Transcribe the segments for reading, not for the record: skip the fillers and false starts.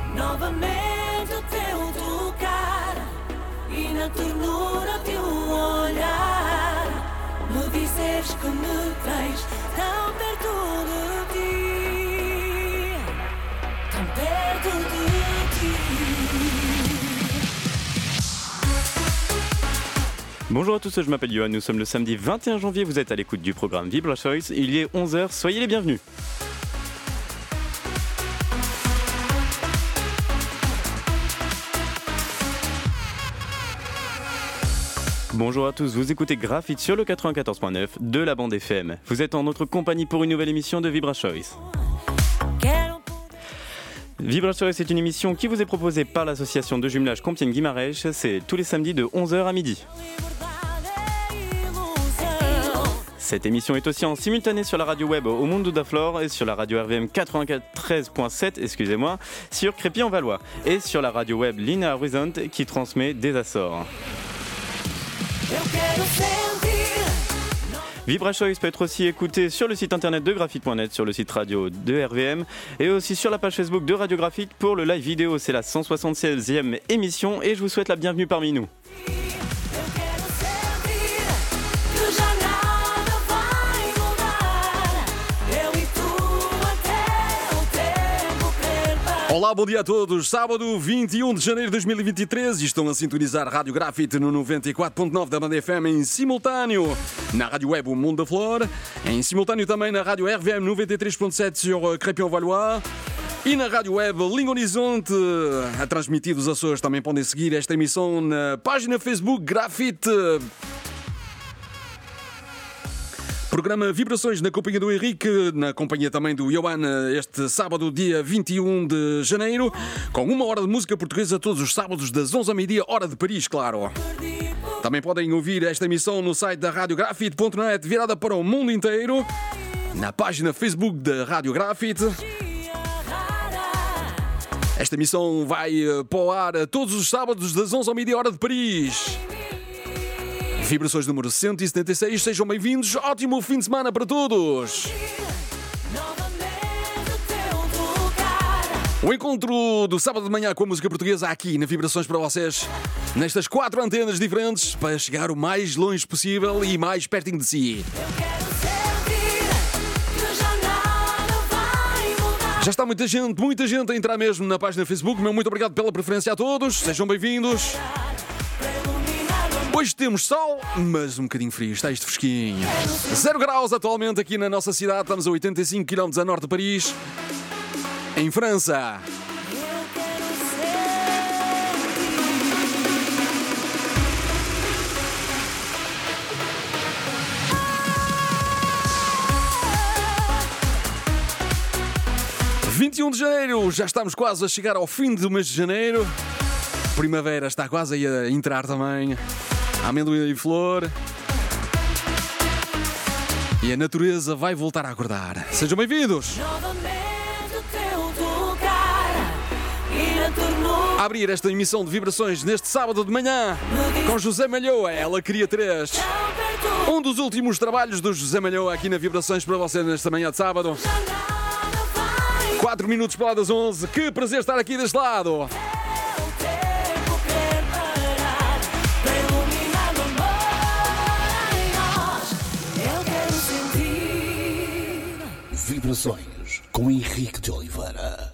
novamente o teu tocar e na ternura de olhar me dizes que me tens tão perto de ti, tão perto de ti. Bonjour à tous, je m'appelle Johan, nous sommes le samedi 21 janvier, vous êtes à l'écoute du programme Vibra Choice, il est 11h, soyez les bienvenus. Bonjour à tous, vous écoutez Graphite sur le 94.9 de la bande FM. Vous êtes en notre compagnie pour une nouvelle émission de Vibra Choice. Vibra Choice est une émission qui vous est proposée par l'association de jumelage Compiègne-Guimarães. C'est tous les samedis de 11h à midi. Cette émission est aussi en simultané sur la radio web au Mundo da Flor et sur la radio RVM 93.7, sur Crépy-en-Valois et sur la radio web Linha Horizon qui transmet des Açores. Vibra Choice peut être aussi écouté sur le site internet de graphite.net, sur le site radio de RVM et aussi sur la page Facebook de Radio Graphite pour le live vidéo. C'est la 176e émission et je vous souhaite la bienvenue parmi nous. Olá, bom dia a todos. Sábado 21 de janeiro de 2023 e estão a sintonizar Rádio Graphite no 94.9 da banda FM em simultâneo na rádio web O Mundo da Flor, em simultâneo também na rádio RVM 93.7 sur Crépy-en-Valois e na rádio web Linha Horizonte a transmitir dos Açores. Também podem seguir esta emissão na página Facebook Graphite. Programa Vibrações na companhia do Henrique, na companhia também do Johan, este sábado, dia 21 de janeiro, com uma hora de música portuguesa todos os sábados, das 11 ao meio-dia, hora de Paris, claro. Também podem ouvir esta emissão no site da radiografite.net, virada para o mundo inteiro, na página Facebook da Rádio Graphite. Esta emissão vai para o ar todos os sábados, das 11 ao meio-dia, hora de Paris. Vibrações número 176, sejam bem-vindos, ótimo fim de semana para todos! O encontro do sábado de manhã com a música portuguesa aqui na Vibrações para vocês, nestas 4 antenas diferentes, para chegar o mais longe possível e mais pertinho de si. Já está muita gente a entrar mesmo na página Facebook, muito obrigado pela preferência a todos, sejam bem-vindos. Hoje temos sol, mas um bocadinho frio, está isto fresquinho. 0 graus atualmente aqui na nossa cidade, estamos a 85 km a norte de Paris, em França. – 21 de janeiro, já estamos quase a chegar ao fim do mês de janeiro. Primavera está quase a entrar também. Amendoim e flor. E a natureza vai voltar a acordar. Sejam bem-vindos! A abrir esta emissão de Vibrações neste sábado de manhã com José Malhoa, ela queria 3. Um dos últimos trabalhos do José Malhoa aqui na Vibrações para você nesta manhã de sábado. 4 minutos para lá das 11. Que prazer estar aqui deste lado. Vibrações com Henrique de Oliveira.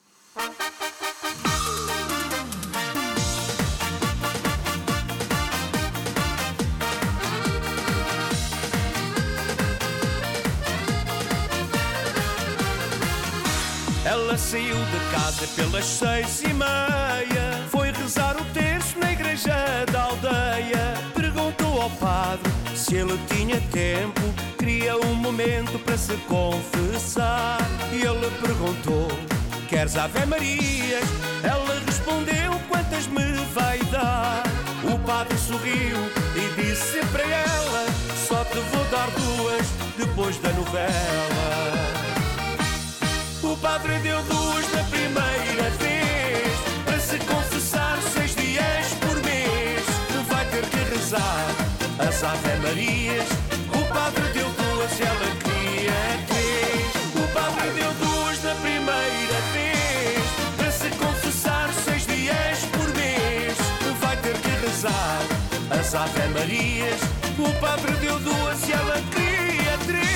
Ela saiu de casa pelas 6:30, foi rezar o terço na igreja da aldeia. Perguntou ao padre se ele tinha tempo, queria um momento para se confessar. E ele perguntou: queres Ave Marias? Ela respondeu: quantas me vai dar? O padre sorriu e disse para ela: só te vou dar 2 depois da novela. O padre deu 2 na primeira vez, para se confessar 6 dias por mês. Vai ter que rezar as Ave Marias. O padre deu 2 e ela queria 3. O padre deu 2 na primeira vez, para se confessar as Ave Marias. O padre deu 2 e ela queria 3.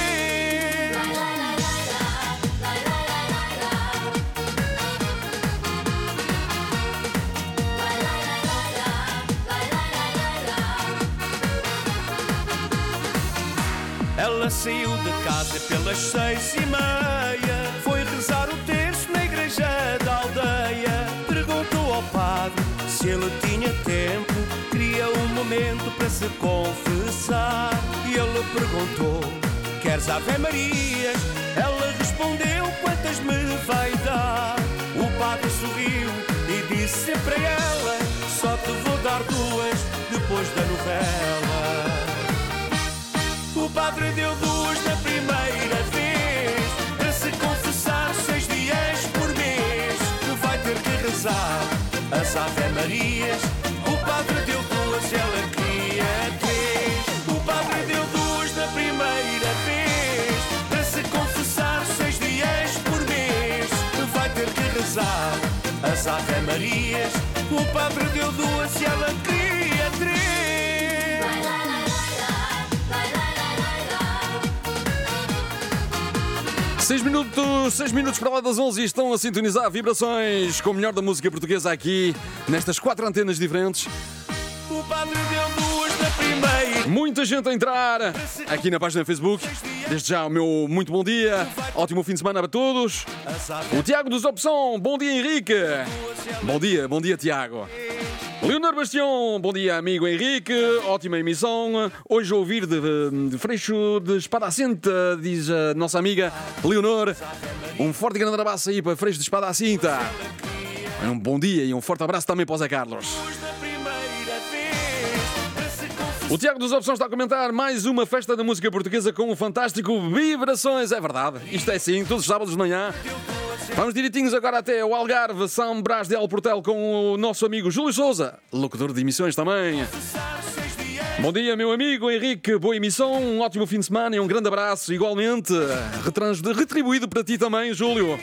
Ela saiu de casa pelas 6:30. Foi rezar o terço na igreja da aldeia. Perguntou ao padre se ele tinha tempo. Queria um momento para se confessar. E ele perguntou: queres Ave Marias? Ela respondeu: quantas me vai dar? O padre sorriu e disse para ela: só te vou dar 2 depois da novela. O padre deu 2 na primeira vez, para se confessar 6 dias por mês. Vai ter que rezar as Ave Marias. O padre deu 2 e ela queria 3. O padre deu 2 na primeira vez, para se confessar 6 dias por mês. Vai ter que rezar as Ave Marias. O padre deu 2 e ela queria 3. 6 minutos para lá das 11 e estão a sintonizar vibrações com o melhor da música portuguesa aqui, nestas 4 antenas diferentes. O padre deu 2 na primeira. Muita gente a entrar aqui na página do Facebook. Desde já o meu muito bom dia, ótimo fim de semana para todos. O Tiago dos Opção, bom dia Henrique. Bom dia Tiago. Leonor Bastião, bom dia amigo Henrique, ótima emissão. Hoje a ouvir de Freixo de Espada-Cinta, diz a nossa amiga Leonor. Um forte e grande abraço aí para Freixo de Espada-Cinta. Um bom dia e um forte abraço também para o Zé Carlos. O Tiago dos Opções está a comentar mais uma festa da música portuguesa com o fantástico Vibrações. É verdade, isto é sim, todos os sábados de manhã. Vamos direitinhos agora até o Algarve, São Brás de Alportel, com o nosso amigo Júlio Sousa, locutor de emissões também. Bom dia, meu amigo Henrique, boa emissão, um ótimo fim de semana e um grande abraço, igualmente, retribuído para ti também, Júlio.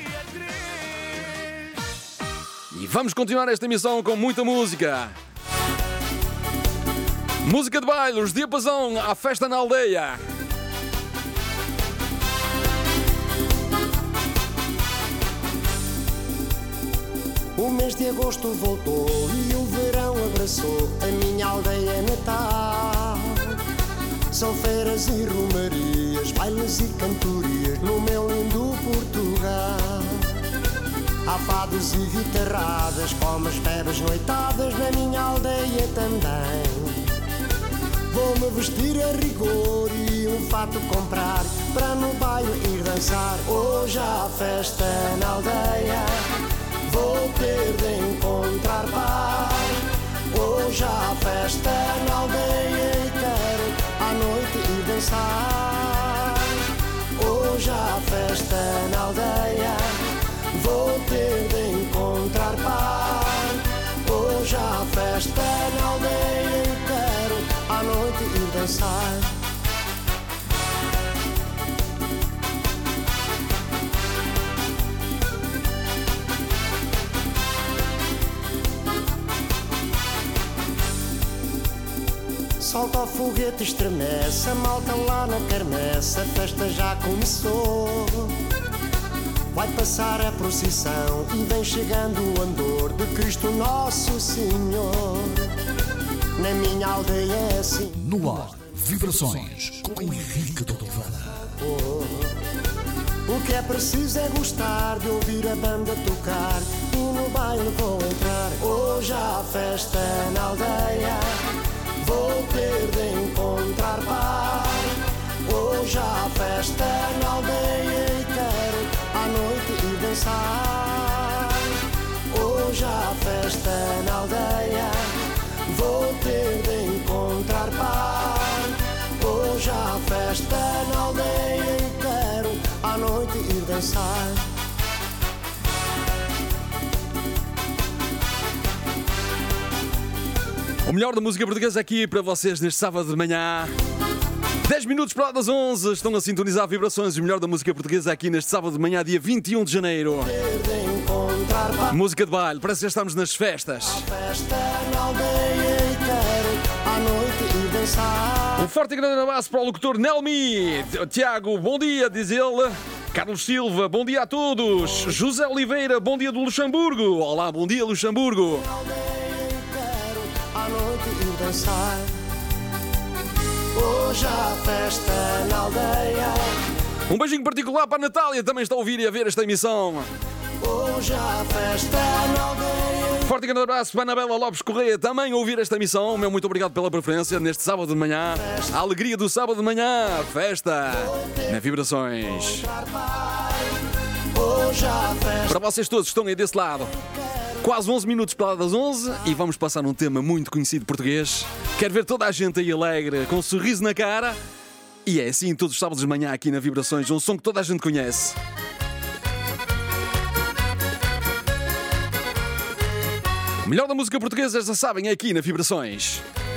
E vamos continuar esta emissão com muita música. Música de baile, os Diapasão, à festa na aldeia. O mês de agosto voltou e o verão abraçou a minha aldeia natal. São feiras e romarias, bailes e cantorias no meu lindo Portugal. Há fados e guitarradas, como as bebes noitadas na minha aldeia também. Vou-me vestir a rigor e um fato comprar, para no baile ir dançar. Hoje há festa na aldeia, vou ter de encontrar pai. Hoje há festa na aldeia e quero à noite ir dançar. Hoje há festa na aldeia, vou ter de encontrar pai. Hoje há festa na aldeia e quero à noite ir dançar. Solta o foguete, estremece, a malta lá na quermesse, a festa já começou. Vai passar a procissão e vem chegando o andor de Cristo Nosso Senhor. Na minha aldeia é assim. No ar, vibrações com Henrique de Oliveira. O que é preciso é gostar de ouvir a banda tocar e no baile vou entrar. Hoje há festa na aldeia, vou ter de encontrar pai. Hoje há festa na aldeia e quero à noite ir dançar. Hoje há festa na aldeia, vou ter de encontrar pai. Hoje há festa na aldeia e quero à noite ir dançar. O melhor da música portuguesa aqui para vocês neste sábado de manhã. 10 minutos para lá das 11, estão a sintonizar vibrações. O melhor da música portuguesa aqui neste sábado de manhã, dia 21 de janeiro. Música de baile, parece que já estamos nas festas. Festa na aldeia e quero à noite e dançar. Um forte e grande abraço para o locutor Nelmi. Tiago, bom dia, diz ele. Carlos Silva, bom dia a todos. José Oliveira, bom dia do Luxemburgo. Olá, bom dia, Luxemburgo. Aldeia eu quero à noite ir dançar. Hoje há festa na aldeia. Um beijinho particular para a Natália, também está a ouvir e a ver esta emissão. Hoje há festa na aldeia. Forte e grande abraço para a Anabela Lopes Correia, também a ouvir esta emissão. Meu muito obrigado pela preferência neste sábado de manhã. A alegria do sábado de manhã. Festa na Vibrações. Hoje há festa. Para vocês todos que estão aí desse lado. Quase 11 minutos para lá das 11 e vamos passar um tema muito conhecido português. Quero ver toda a gente aí alegre, com um sorriso na cara. E é assim todos os sábados de manhã aqui na Vibrações, um som que toda a gente conhece. O melhor da música portuguesa, já sabem, é aqui na Vibrações.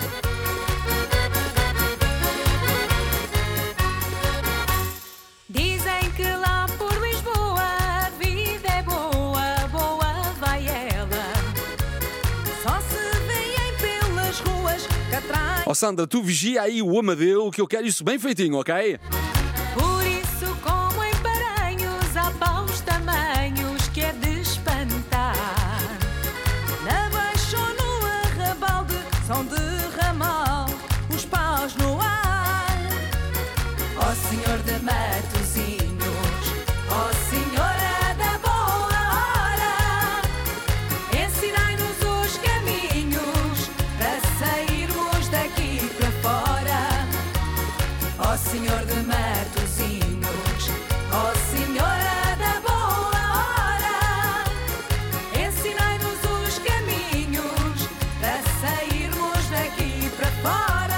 Dizem que lá por Lisboa a vida é boa, boa vai ela. Só se vêem pelas ruas que atrás. Ó Sandra, tu vigia aí o Amadeu, que eu quero isso bem feitinho, ok? Por isso, como em Paranhos, há paus tamanhos que é de espantar. Na baixa ou no arrabalde são de ramal os paus no ar. Ó Senhor de Matosinhos, ó Senhora da boa hora, ensinai-nos os caminhos para sairmos daqui para fora. Ó Senhor de Matosinhos, ó Senhora da boa hora, ensinai-nos os caminhos para sairmos daqui para fora.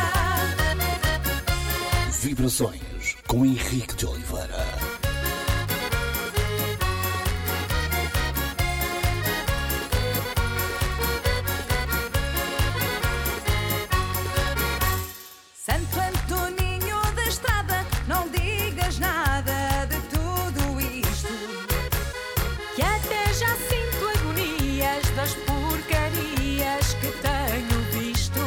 Vibrações com Henrique de Oliveira. Santo Antoninho da Estrada, não digas nada de tudo isto, que até já sinto agonias das porcarias que tenho visto.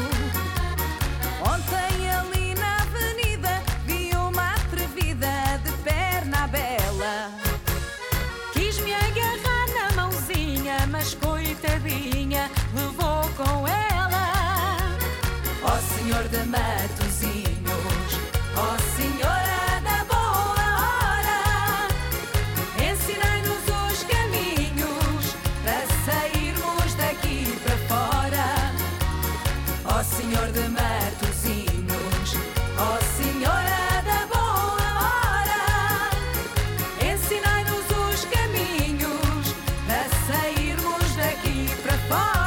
Ontem ali na avenida vi uma atrevida de perna bela. Quis-me agarrar na mãozinha, mas coitadinha levou com ela. Ó Senhor de Matosinhos, ó Senhora da boa hora, ensinai-nos os caminhos para sairmos daqui para fora. Ó Senhor de Matosinhos, ó Senhora da boa hora, ensinai-nos os caminhos para sairmos daqui para fora.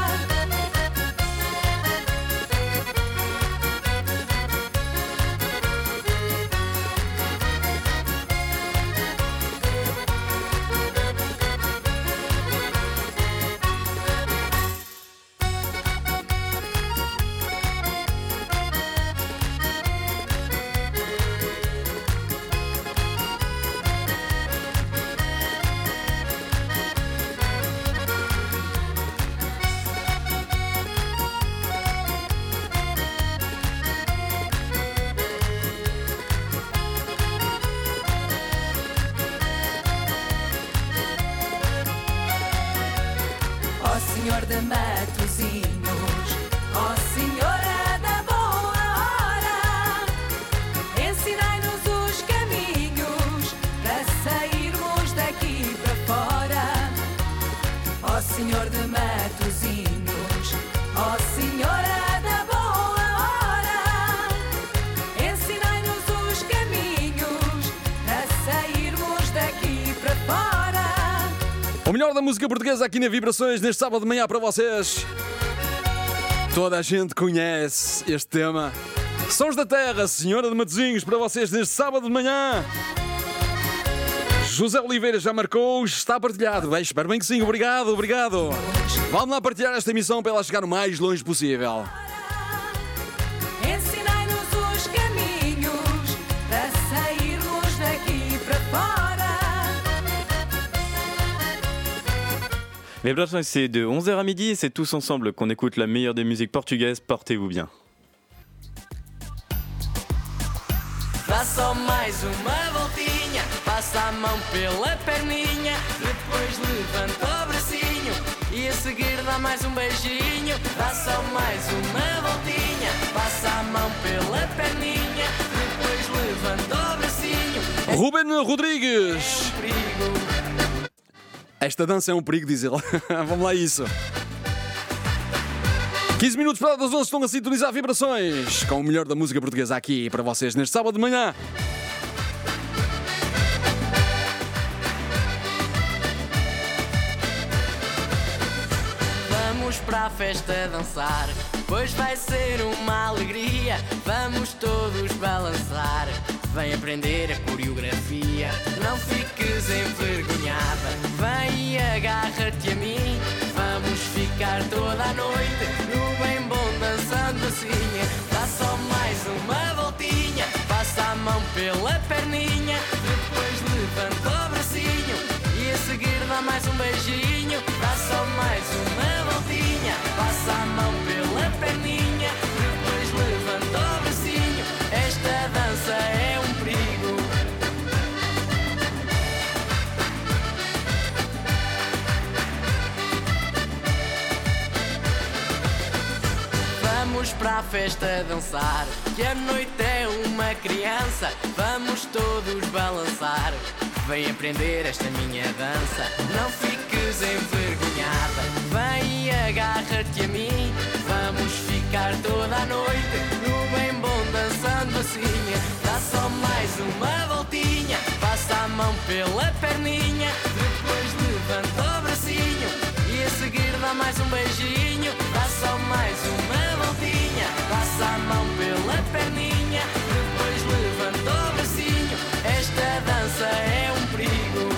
Ó Senhor de Matosinhos, ó Senhora da boa hora, ensinai-nos os caminhos para sairmos daqui para fora. Ó Senhor de Matosinhos, ó Senhora da boa hora, ensinai-nos os caminhos para sairmos daqui para fora. O melhor da música portuguesa aqui na Vibrações, neste sábado de manhã para vocês. Toda a gente conhece este tema. Sons da Terra, Senhora de Matosinhos, para vocês neste sábado de manhã. José Oliveira já marcou, está partilhado. Bem, espero bem que sim, obrigado, obrigado. Vamos lá partilhar esta emissão para ela chegar o mais longe possível. Ensinai-nos os caminhos para sairmos daqui para fora. Les Vibrations, c'est de 11h à midi et c'est tous ensemble qu'on écoute la meilleure des musiques portugaises. Portez-vous bien. dá só mais uma voltinha, passa a mão pela perninha, depois levanta o bracinho e a seguir dá mais um beijinho, dá só mais uma voltinha, passa a mão pela perninha, depois levanta o bracinho. Ruben Rodrigues. Perigo. Esta dança é um perigo, diz ele. Vamos lá a isso. 15 minutos para das 11 estão a sintonizar vibrações com o melhor da música portuguesa aqui para vocês neste sábado de manhã. Vamos para a festa dançar, pois vai ser uma alegria. Vamos todos balançar, vem aprender a coreografia. Não fiques envergonhada, vem e agarra-te a mim. Vamos ficar toda a noite no bem bom dançando assim. Dá só mais uma voltinha, passa a mão pela perninha, depois levanta o bracinho e a seguir dá mais um beijinho. Dá só mais uma voltinha, passa a mão pela perninha, depois levanta o bracinho. Esta dança é um perigo. Vamos para a festa dançar, que a noite é uma criança. Vamos todos balançar, vem aprender esta minha dança. Não fiques envergonhada, vem e agarra-te a mim. Vamos ficar toda a noite no bem bom dançando assim. Dá só mais uma voltinha, passa a mão pela perninha, depois levanta o bracinho e a seguir dá mais um beijinho. Dá só mais uma voltinha, passa a mão pela perninha, depois levanta o bracinho. Esta dança é um perigo.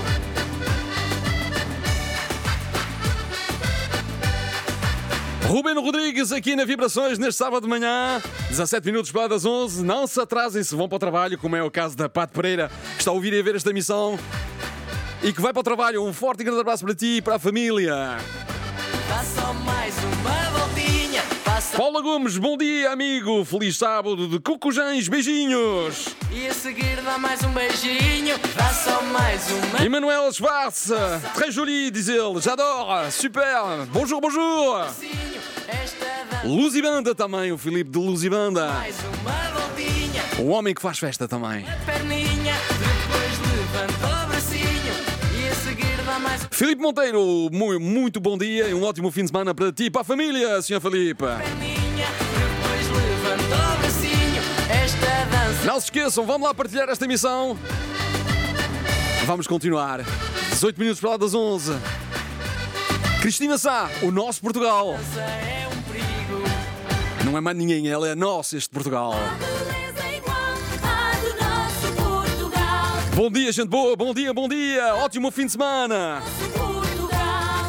Ruben Rodrigues aqui na Vibrações neste sábado de manhã, 17 minutos para das 11. Não se atrasem se vão para o trabalho, como é o caso da Pato Pereira, que está a ouvir e a ver esta emissão e que vai para o trabalho. Um forte e grande abraço para ti e para a família. Dá só mais uma voltinha, passa Paula Gomes, bom dia amigo, feliz sábado de Cucujães, beijinhos. e a seguir dá mais um beijinho. Dá só mais uma. Emmanuel Schwartz, très joli, diz ele, j'adore, super, bonjour, bonjour. Esta dança Luzibanda também, o Filipe de Luzibanda, mais uma voltinha, o homem que faz festa também. perninha, depois levanta o bracinho e a seguir dá mais Filipe Monteiro, muito bom dia e um ótimo fim de semana para ti e para a família, Sr. Filipe. perninha, depois levanta o bracinho. Esta dança Não se esqueçam, vamos lá partilhar esta emissão. Vamos continuar. 18 minutos para lá das 11. Cristina Sá, o nosso Portugal. é um perigo. Não é mais ninguém, ela é nosso, este Portugal. Beleza igual à do nosso Portugal. Bom dia, gente boa, bom dia, bom dia. Ótimo fim de semana. Nosso Portugal.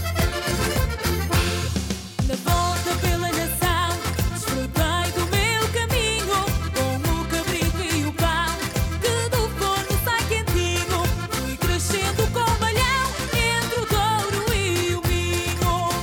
Na volta pela nação, desfrutei do meu caminho, com o cabrito e o pão, que do forno sai quentinho. Fui crescendo com malhão, entre o Douro e o Minho.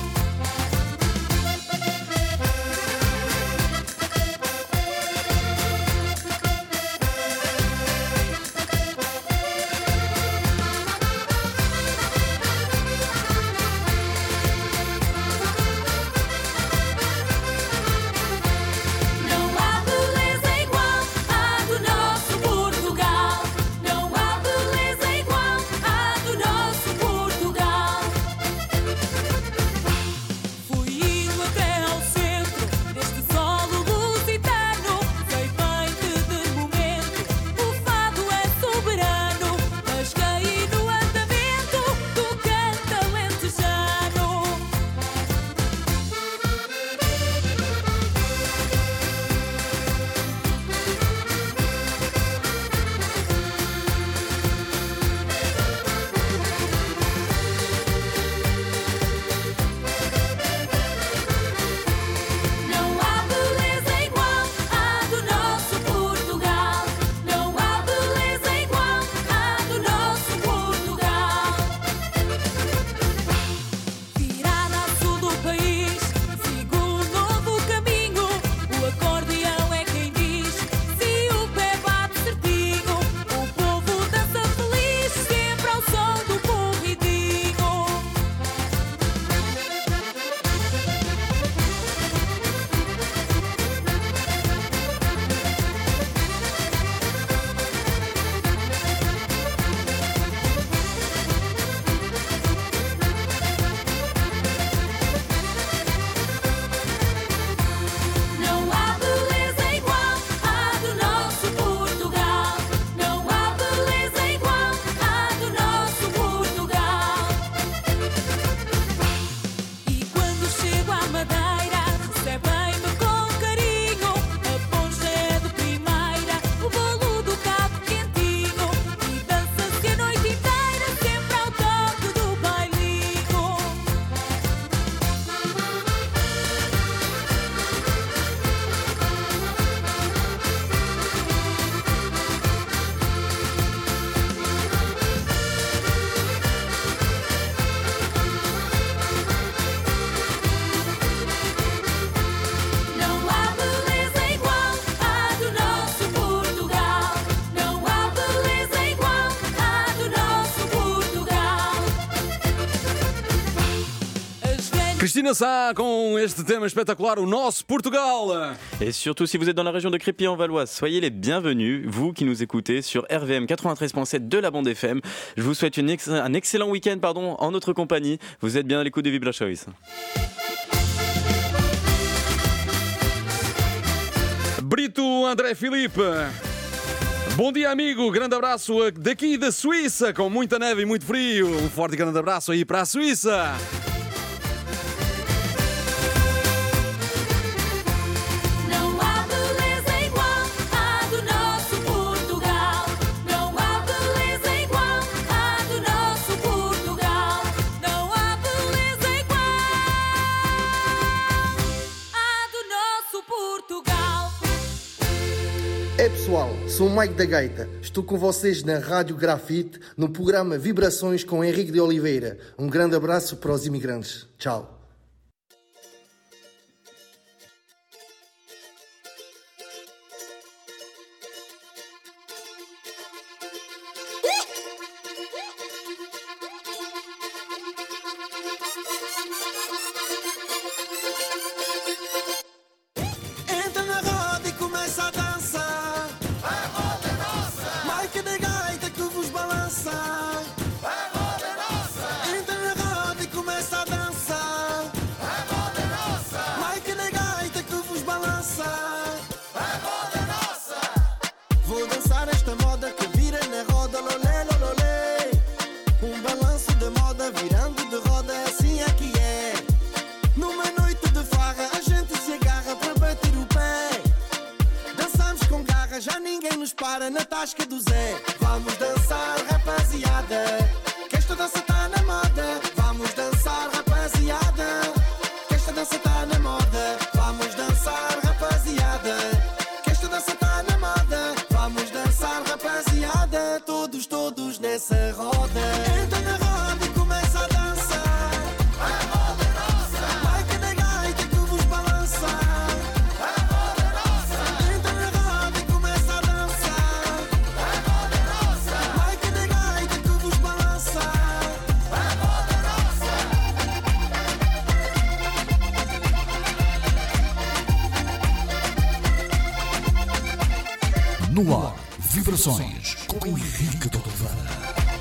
Cristina Sá com este tema espetacular, o nosso Portugal. Et surtout, si vous êtes dans la région de Crépy-en-Valois, soyez les bienvenus, vous qui nous écoutez sur RVM 93.7 de la bande FM. Je vous souhaite un excellent week-end en notre compagnie. Vous êtes bien à l'écoute de Vibra Choice. Brito André Filipe. Bom dia, amigo. Grande abraço daqui da Suíça, com muita neve e muito frio. Um forte e grande abraço aí para a Suíça. Não há beleza igual à do nosso Portugal. Não há beleza igual à do nosso Portugal. Não há beleza igual à do nosso Portugal. É pessoal, sou o Mike da Gaita. Estou com vocês na Rádio Grafite, no programa Vibrações com Henrique de Oliveira. Um grande abraço para os imigrantes. Tchau. Entra na roda e começa a dançar. A roda é nossa. Mike da Gaita que vos balança. A roda é nossa. Entra na roda e começa a dançar. A roda é nossa. Mike da Gaita que vos balança. A roda é nossa. Vou dançar esta moda que vira na roda, lolé, lolé. Um balanço de moda virando de roda, assim é que é. Numa noite de farra a gente se agarra para bater o pé. Dançamos com garra, já ninguém nos para na tasca do Zé. Vamos dançar, rapaziada, que esta dança tá na moda. Vamos dançar, rapaziada, que esta dança tá na moda. Vamos dançar, rapaziada, que esta dança tá na moda. Vamos dançar, rapaziada, todos, todos nessa roda. Entra na roda e começa a dançar. A roda é nossa. Mike da Gaita que vos balança. A roda é nossa. Entra na roda e começa a dançar. A roda é nossa. Mike da Gaita que vos balança. A roda é nossa. No ar, Vibrações com Henrique de Oliveira.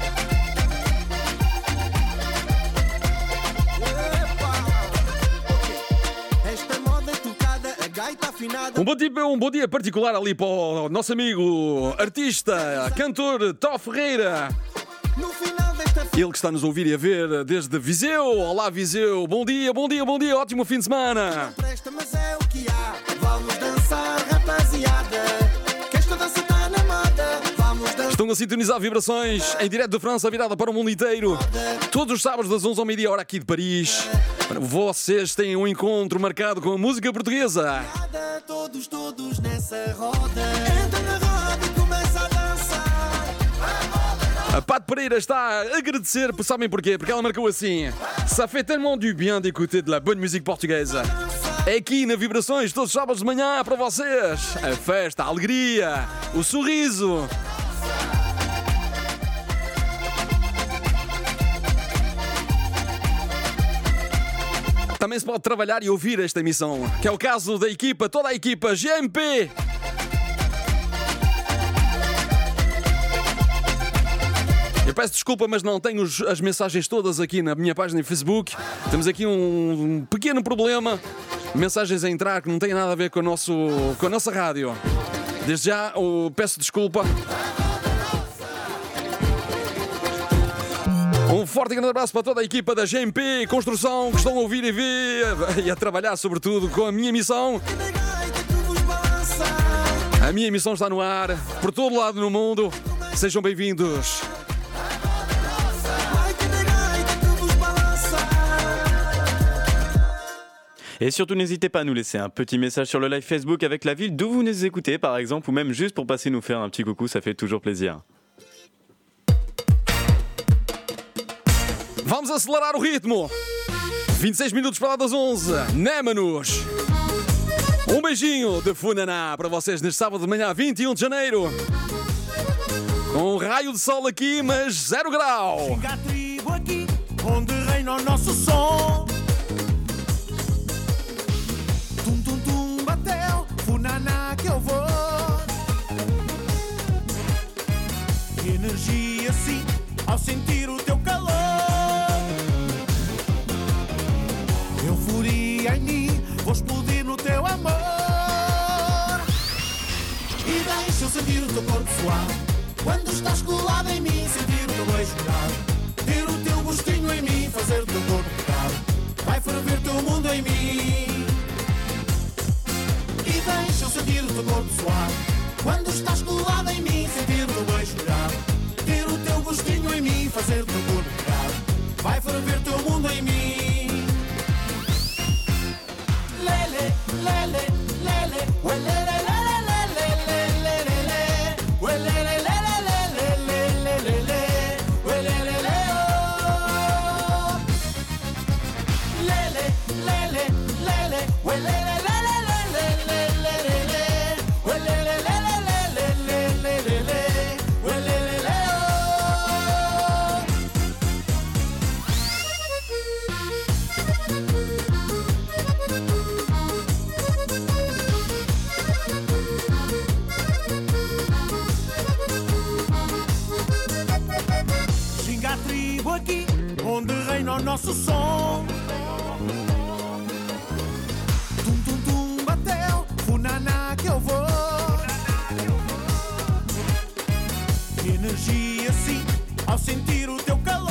Esta moda é tocada, a gaita afinada. Um bom dia particular ali para o nosso amigo, artista, cantor Tó Ferreira. No final desta Ele que está a nos ouvir e a ver desde Viseu. Olá, Viseu. Bom dia, bom dia, bom dia. Ótimo fim de semana. presta, mas é o que há. Vamos dançar, rapaziada, que esta dança tá na moda. Vamos dançar. Estão a sintonizar Vibrações em direto de França, virada para o mundo inteiro. Todos os sábados das 11 ao meio-dia, hora aqui de Paris. Vocês têm um encontro marcado com a música portuguesa. Todos, todos nessa roda. Entra na roda e começa a dançar. A Pat Pereira está a agradecer, sabem porquê? Porque ela marcou assim: Ça fait tellement du bien d'écouter de la bonne musique portugaise. É aqui na Vibrações, todos os sábados de manhã para vocês. A festa, a alegria, o sorriso. Também se pode trabalhar e ouvir esta emissão, que é o caso da equipa, toda a equipa GMP. Eu peço desculpa, mas não tenho as mensagens todas aqui na minha página de Facebook. Temos aqui um pequeno problema. Mensagens a entrar que não têm nada a ver com a nossa rádio. Desde já peço desculpa. Um forte e grande abraço para toda a equipa da GMP Construção que estão a ouvir e ver e a trabalhar sobretudo com a minha emissão. A minha emissão está no ar por todo lado no mundo. Sejam bem-vindos. Et surtout, n'hésitez pas à nous laisser un petit message sur le live Facebook avec la ville d'où vous nous écoutez, par exemple, ou même juste pour passer nous faire un petit coucou, ça fait toujours plaisir. Vamos acelerar o ritmo. 26 minutos para lá das 11. Némanos. Um beijinho de Funaná para vocês neste sábado de manhã, 21 de janeiro. Com um raio de sol aqui, mas 0 grau. Chega a tribo aqui, onde reina o nosso som. euforia em mim, vou explodir no teu amor. E deixa eu sentir o teu corpo suave, quando estás colado em mim, sentir o teu beijo grave, ter o teu gostinho em mim, fazer o teu corpo pecado, vai ferver teu mundo em mim. E deixa eu sentir o teu corpo suave, quando estás colado em mim, sentir o teu beijo grave, ter o teu gostinho em mim, fazer o teu corpo pecado, vai ferver teu mundo em mim. Lele, lele, lele, lele. O nosso som, tum tum tum bateu, funaná que eu vou. Energia sim, ao sentir o teu calor.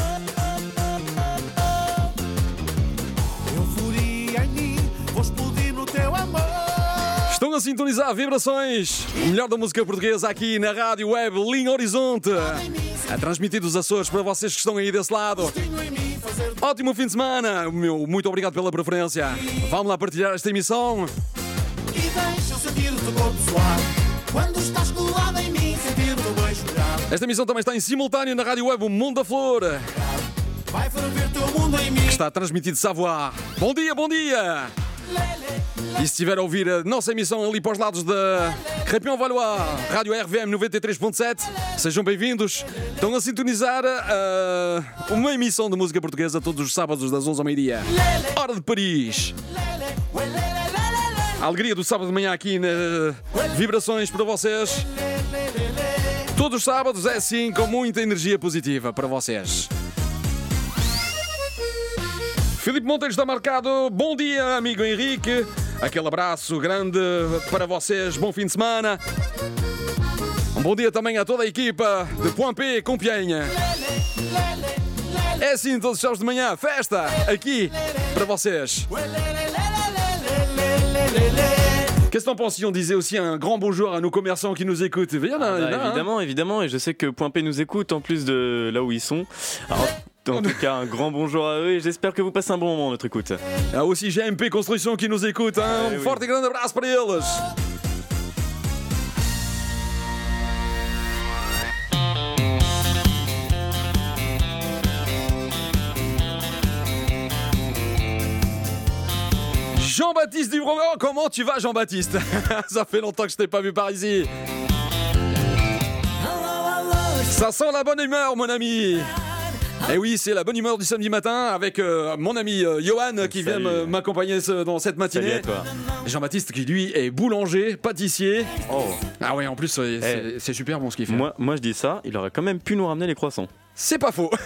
Euforia em mim, vou explodir no teu amor. Estão a sintonizar Vibrações, o melhor da música portuguesa aqui na Rádio Web Linha Horizonte, a transmitir dos Açores para vocês que estão aí desse lado. Ótimo fim de semana, muito obrigado pela preferência. Vamos lá partilhar esta emissão. E deixa eu sentir o teu corpo suave, quando estás colado em mim, sentir o teu beijo grave. Esta emissão também está em simultâneo na Rádio Web O Mundo da Flor, vai ferver teu mundo em mim, que está transmitido de Savoie. Bom dia, bom dia! E se estiver a ouvir a nossa emissão ali para os lados da Crépion Valois, Rádio RVM 93.7, sejam bem-vindos. Estão a sintonizar uma emissão de música portuguesa todos os sábados das 11 ao meio-dia. Hora de Paris. A alegria do sábado de manhã aqui na Vibrações para vocês. Todos os sábados é assim, com muita energia positiva para vocês. Filipe Monteiro está marcado. Bom dia, amigo Henrique. Aquele abraço grande para vocês. Bom fim de semana. Um bom dia também a toda a equipa de Pompé Compiègne. É assim, todos os sábados de manhã, festa aqui para vocês. Qu'est-ce que t'en penses si on disait aussi un grand bonjour à nos commerçants qui nous écoutent? Évidemment, évidemment, et je sais que Point P nous écoute en plus de là où ils sont. Alors, en tout cas, un grand bonjour à eux et j'espère que vous passez un bon moment à notre écoute. Há aussi GMP Construção qui nous écoute, hein? Um forte e grande abraço para eles. Jean-Baptiste Dubrovin, comment tu vas, Jean-Baptiste? Ça fait longtemps que je t'ai pas vu par ici. Ça sent la bonne humeur, mon ami. Et oui, c'est la bonne humeur du samedi matin avec mon ami Johan qui vient m'accompagner dans cette matinée. Salut à toi. Jean-Baptiste qui lui est boulanger, pâtissier. Oh. Ah ouais, en plus c'est super bon ce qu'il fait. Moi je dis ça, il aurait quand même pu nous ramener les croissants. C'est pas faux.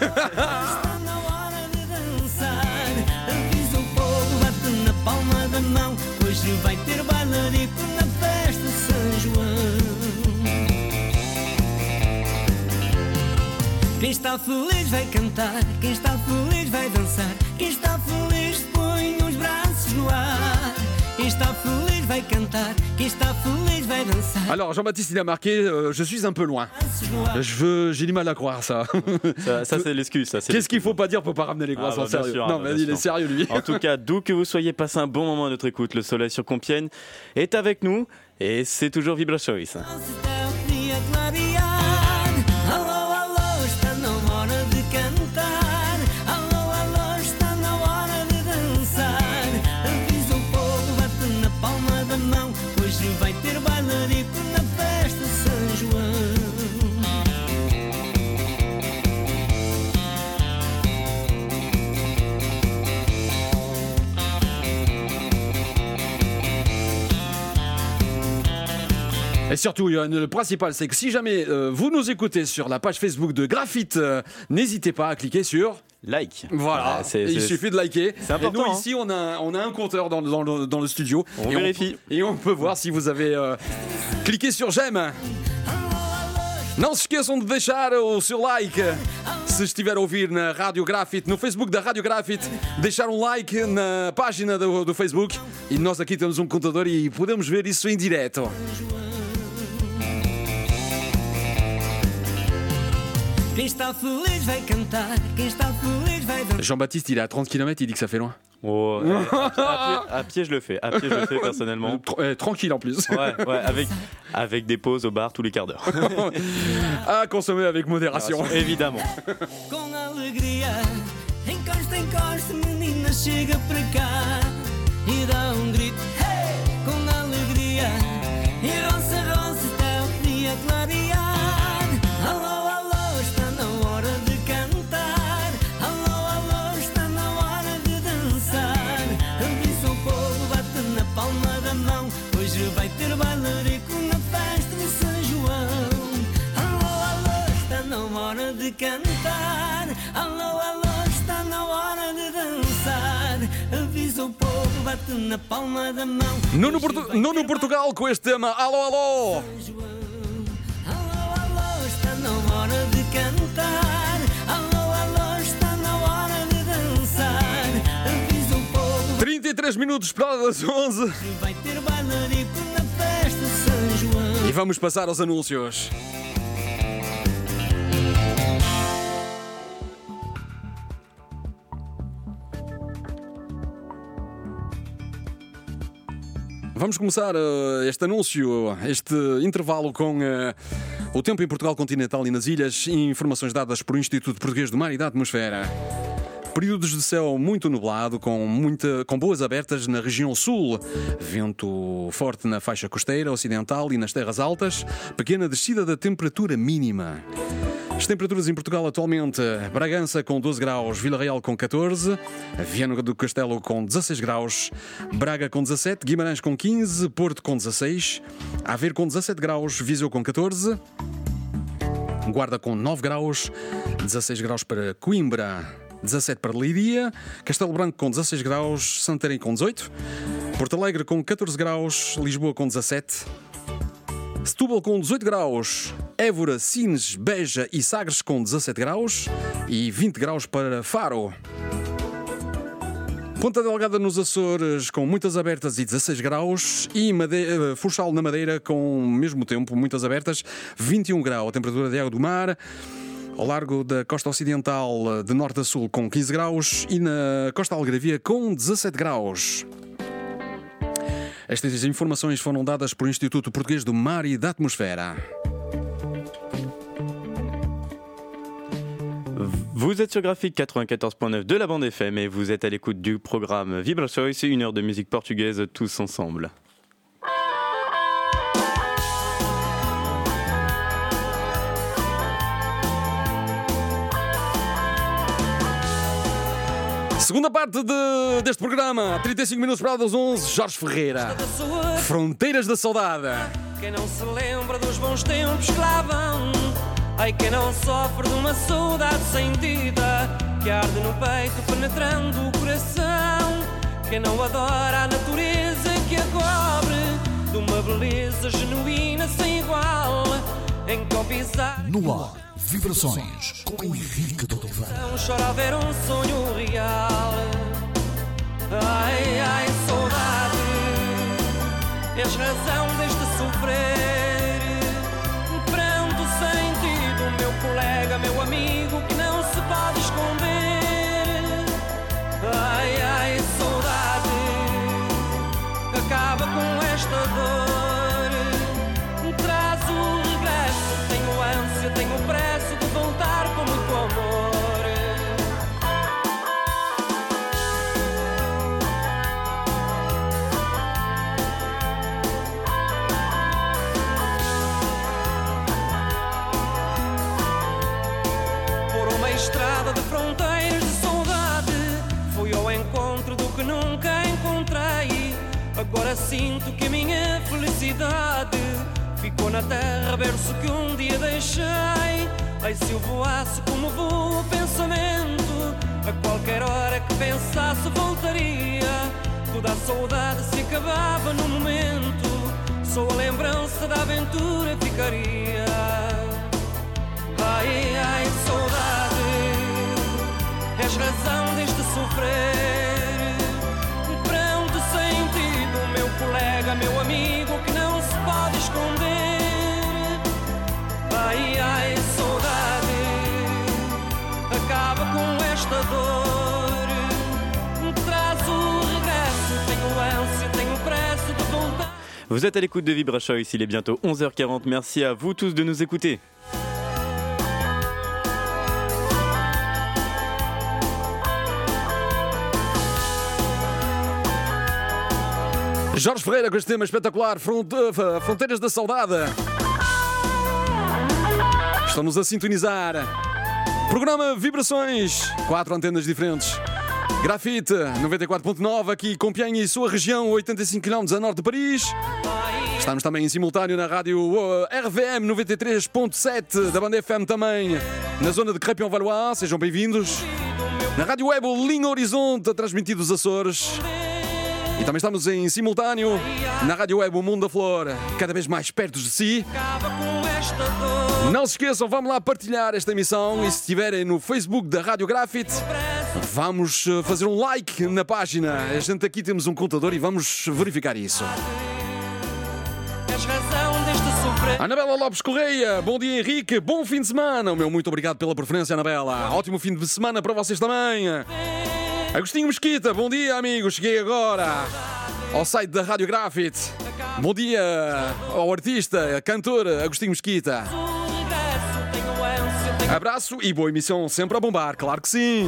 Hoje vai ter bailarico na festa de São João. Quem está feliz vai cantar, quem está feliz vai dançar, quem está feliz põe os braços no ar. Quem está feliz vai cantar, quem está feliz vai dançar. Alors Jean-Baptiste il a marqué je suis un peu loin. J'ai du mal à croire ça. Ça c'est l'excuse. Ça, Qu'est-ce qu'il faut pas dire pour pas ramener les croissants, sérieux? Sûr, non mais il est sérieux lui. En tout cas, d'où que vous soyez, passez un bon moment à notre écoute. Le soleil sur Compiègne est avec nous et c'est toujours Vibrações. Vai ter bailarico na festa de São João. Et surtout, le principal, c'est que si jamais vous nous écoutez sur la page Facebook de Graphite, n'hésitez pas à cliquer sur Like. Voilà, il suffit de liker. C'est important. Et nous, ici, on a un compteur dans le studio. On vérifie. Et on peut voir si vous avez cliqué sur j'aime. Não se esqueçam de deixar o seu like. Se estiver a ouvir na Rádio Grafite, no Facebook da Rádio Grafite, deixar um like na página do Facebook. E nós aqui temos um contador e podemos ver isso em direto. Quem está feliz vai cantar, quem está feliz vai dançar. Jean-Baptiste, il est à 30 km, il dit que ça fait loin. Oh, à pied, je le fais. À pied, je le fais personnellement. Tranquille en plus. Ouais, avec des pauses au bar tous les quarts d'heure. À consommer avec modération. Évidemment. Com alegria, encosta, menina, chega para cá e dá grito. Hey! Com alegria, e roça, está o dia clarear. Alô, alô, está na hora de cantar. Alô, alô, está na hora de dançar. Avisa o povo, bate na palma da mão. Hoje vai ter bailarico na festa de São João. Alô, alô, está na hora de cantar. Alô, alô, está na hora de dançar. Avisa o povo, bate na palma da mão. Nuno Portugal com este tema. Alô, alô. Alô, alô, está na hora de cantar. Alô, alô, está na hora de dançar. Avisa o povo. 33 minutos para das 11. Vai ter bailarico na festa de São João. E vamos passar aos anúncios. Vamos começar este anúncio, este intervalo com o tempo em Portugal continental e nas ilhas e informações dadas por Instituto Português do Mar e da Atmosfera. Períodos de céu muito nublado, com boas abertas na região sul. Vento forte na faixa costeira ocidental e nas terras altas. Pequena descida da temperatura mínima. As temperaturas em Portugal atualmente: Bragança com 12 graus, Vila Real com 14, Viana do Castelo com 16 graus, Braga com 17, Guimarães com 15, Porto com 16, Aveiro com 17 graus, Viseu com 14, Guarda com 9 graus, 16 graus para Coimbra, 17 para Leiria, Castelo Branco com 16 graus, Santarém com 18, Porto Alegre com 14 graus, Lisboa com 17, Setúbal com 18 graus, Évora, Sines, Beja e Sagres com 17 graus e 20 graus para Faro. Ponta Delgada nos Açores com muitas abertas e 16 graus e Funchal na Madeira com mesmo tempo, muitas abertas, 21 graus. A temperatura de água do mar ao largo da costa ocidental de norte a sul com 15 graus e na costa algarvia com 17 graus. Estas informações foram dadas pelo Instituto Português do Mar e da Atmosfera. Vous êtes sur Graphique 94.9 de la bande FM et vous êtes à l'écoute du programme Vibrações, 1 heure de musique portugaise tous ensemble. Segunda parte deste programa, 35 minutos para das 11, Jorge Ferreira. Fronteiras da Saudade. Quem não se lembra dos bons tempos que lá vão, ai, quem não sofre de uma saudade sentida que arde no peito penetrando o coração, quem não adora a natureza que a cobre de uma beleza genuína sem igual, em que ao pisar No ar, Vibrações com Henrique de Oliveira. chora a ver um sonho real. Ai, ai, saudade, és razão deste sofrer, pranto sentido, meu colega, meu amigo, que não se pode esconder. Ai, ai, saudade, acaba com esta dor, traz o regresso, tenho ânsia, tenho pressa de voltar com muito amor. Estrada de fronteiras de saudade, fui ao encontro do que nunca encontrei. Agora sinto que a minha felicidade ficou na terra, berço que um dia deixei. Ai, se eu voasse como voa o pensamento, A qualquer hora que pensasse voltaria. Toda a saudade se acabava no momento. Só a lembrança da aventura ficaria. Ai, ai, saudade, és razão deste sofrer. Pranto sem ti do meu colega, meu amigo, que não se pode esconder. Ai, ai, saudade, acaba com esta dor. Traz o regresso, tenho ânsia, tenho pressa de voltar. Vous êtes à l'écoute de Vibra Choice, il est bientôt 11h40. Merci à vous tous de nous écouter. Jorge Ferreira com este tema espetacular, Fronteiras da Saudade. Estamos a sintonizar. Programa Vibrações, 4 antenas diferentes. Grafite 94.9 aqui Compiègne e sua região, 85 km a norte de Paris. Estamos também em simultâneo na rádio RVM 93.7 da banda FM também na zona de Crépy-en-Valois. Sejam bem-vindos. Na rádio web Linha Horizonte a transmitir dos Açores. E também estamos em simultâneo na rádio web O Mundo da Flor, cada vez mais perto de si. Não se esqueçam, vamos lá partilhar esta emissão e se estiverem no Facebook da Rádio Grafite, vamos fazer um like na página. A gente aqui temos um contador e vamos verificar isso. Anabela Lopes Correia, bom dia Henrique, bom fim de semana. Meu muito obrigado pela preferência, Anabela. Ótimo fim de semana para vocês também. Agostinho Mesquita, bom dia amigo, cheguei agora ao site da Rádio Grafite. Bom dia ao artista, cantor Agostinho Mesquita. Abraço e boa emissão sempre a bombar, claro que sim.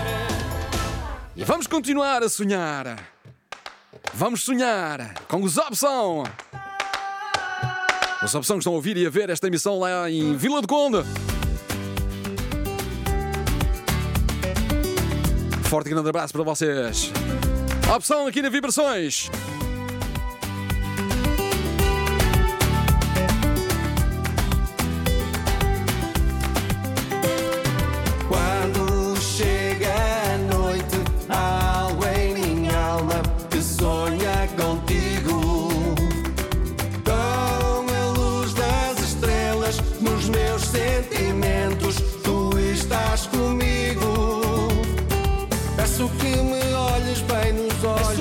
E vamos continuar a sonhar. Vamos sonhar com os Opção. Os Opção que estão a ouvir e a ver esta emissão lá em Vila do Conde. Forte e grande abraço para vocês. Opção aqui na Vibrações. Quando chega a noite, há algo em minha alma que sonha contigo. Com a luz das estrelas nos meus sentimentos, tu estás comigo. Peço que me olhes bem nos olhos,